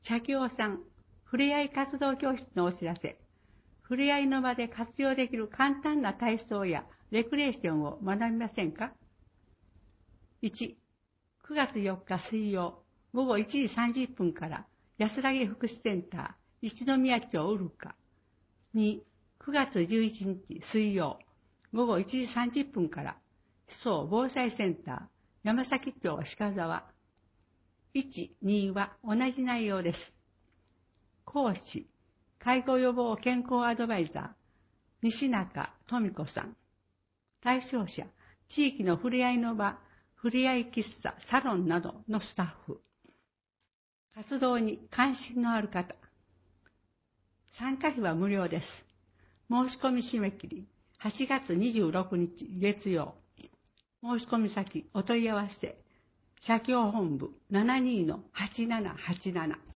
社協さん、ふれあい活動教室のお知らせ。ふれあいの場で活用できる簡単な体操やレクレーションを学びませんか？ 1、9月4日水曜午後1時30分から安らぎ福祉センター一宮町うるか。2、9月11日水曜午後1時30分から思想防災センター山崎町鹿沢。1、2は同じ内容です。講師、介護予防健康アドバイザー、西中富子さん。対象者、地域のふれあいの場、ふれあい喫茶、サロンなどのスタッフ。活動に関心のある方。参加費は無料です。申し込み締め切り、8月26日月曜。申し込み先、お問い合わせ、社協本部 72-8787